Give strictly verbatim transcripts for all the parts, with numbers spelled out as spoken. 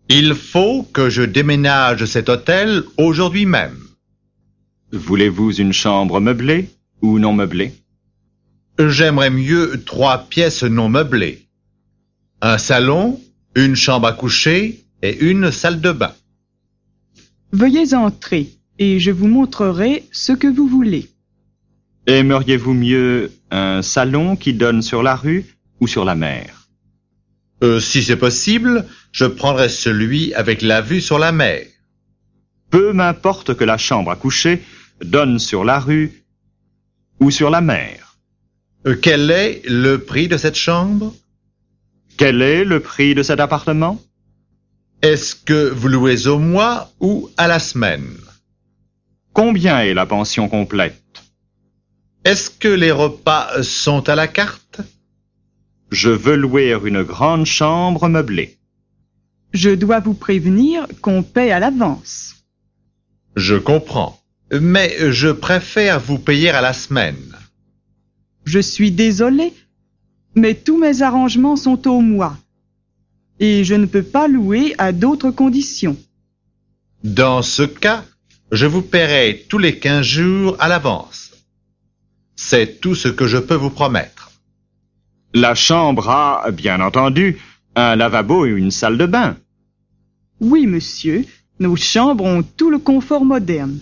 Il faut que je déménage cet hôtel aujourd'hui même. Voulez-vous une chambre meublée ou non meublée? J'aimerais mieux trois pièces non meublées. Un salon, une chambre à coucher et une salle de bain. Veuillez entrer et je vous montrerai ce que vous voulez. Aimeriez-vous mieux un salon qui donne sur la rue ou sur la mer? Euh, si c'est possible, je prendrai celui avec la vue sur la mer. Peu m'importe que la chambre à coucher donne sur la rue ou sur la mer. Euh, quel est le prix de cette chambre? Quel est le prix de cet appartement? Est-ce que vous louez au mois ou à la semaine? Combien est la pension complète? Est-ce que les repas sont à la carte? Je veux louer une grande chambre meublée. Je dois vous prévenir qu'on paie à l'avance. Je comprends, mais je préfère vous payer à la semaine. Je suis désolé, mais tous mes arrangements sont au mois. Et je ne peux pas louer à d'autres conditions. Dans ce cas, je vous paierai tous les quinze jours à l'avance. C'est tout ce que je peux vous promettre. La chambre a, bien entendu, un lavabo et une salle de bain. Oui, monsieur, nos chambres ont tout le confort moderne.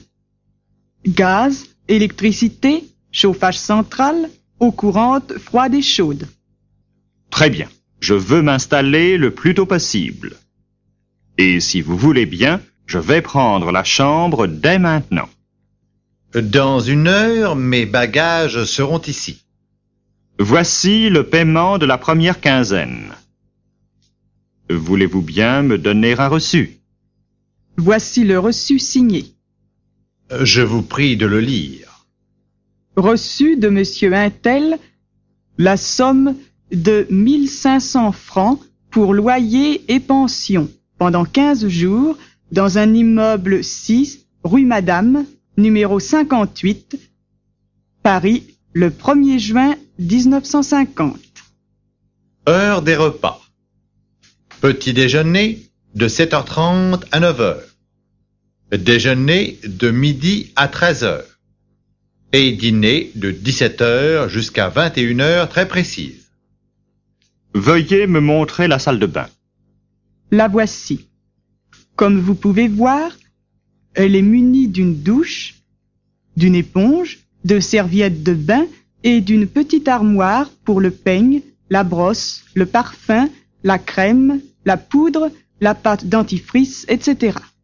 Gaz, électricité, chauffage central, eau courante, froide et chaude. Très bien, je veux m'installer le plus tôt possible. Et si vous voulez bien, je vais prendre la chambre dès maintenant. Dans une heure, mes bagages seront ici. Voici le paiement de la première quinzaine. Voulez-vous bien me donner un reçu? Voici le reçu signé. Je vous prie de le lire. Reçu de monsieur Untel, la somme de mille cinq cents francs pour loyer et pension pendant quinze jours dans un immeuble six, rue Madame, numéro cinquante-huit, Paris, le premier juin mille neuf cent cinquante. Heure des repas. Petit déjeuner de sept heures trente à neuf heures. Déjeuner de midi à treize heures. Et dîner de dix-sept heures jusqu'à vingt et une heures très précises. Veuillez me montrer la salle de bain. La voici. Comme vous pouvez voir, elle est munie d'une douche, d'une éponge, de serviettes de bain et d'une petite armoire pour le peigne, la brosse, le parfum, la crème, la poudre, la pâte dentifrice, et cetera.